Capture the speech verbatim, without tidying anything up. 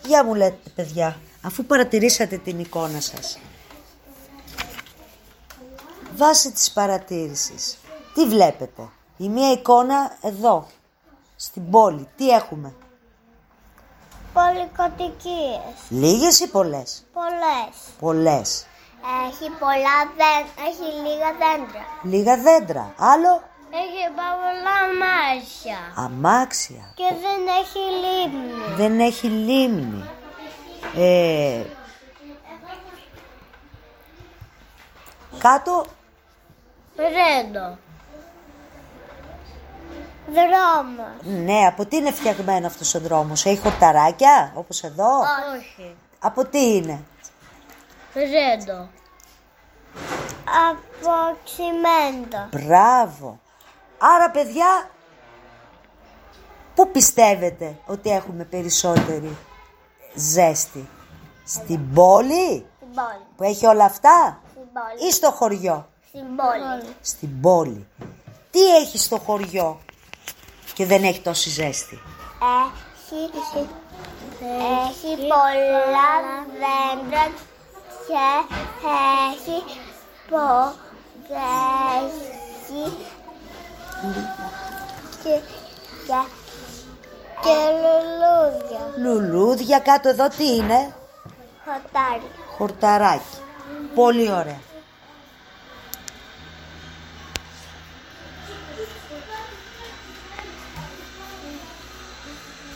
Για μου λέτε, παιδιά, αφού παρατηρήσατε την εικόνα σας, βάσει της παρατήρησης, τι βλέπετε? Η μία εικόνα εδώ, στην πόλη, τι έχουμε? Πολυκατοικίες. Λίγες ή πολλές? Πολλές. Πολλές. Έχει πολλά δέντρα. Έχει λίγα δέντρα. Λίγα δέντρα. Άλλο? Έχει πολλά αμάξια. Αμάξια. Και δεν έχει λίμνη. Δεν έχει λίμνη. Ε, κάτω. Ρέντο. Δρόμος. Ναι, από τι είναι φτιαγμένο αυτός ο δρόμος? Έχει χορταράκια, όπως εδώ? Όχι. Από τι είναι? Ρέντο. Από τσιμέντο. Μπράβο. Άρα, παιδιά, πού πιστεύετε ότι έχουμε περισσότερη ζέστη? Στην πόλη, Στην πόλη. που έχει όλα αυτά, Στην πόλη. ή στο χωριό? Στην πόλη. Στην πόλη. Τι έχει στο χωριό και δεν έχει τόση ζέστη? Έχει, έχει πολλά δέντρα και έχει πο, έχει και, και, και λουλούδια. Λουλούδια. Κάτω εδώ τι είναι? Χορτάρι. Χορταράκι. Πολύ ωραία.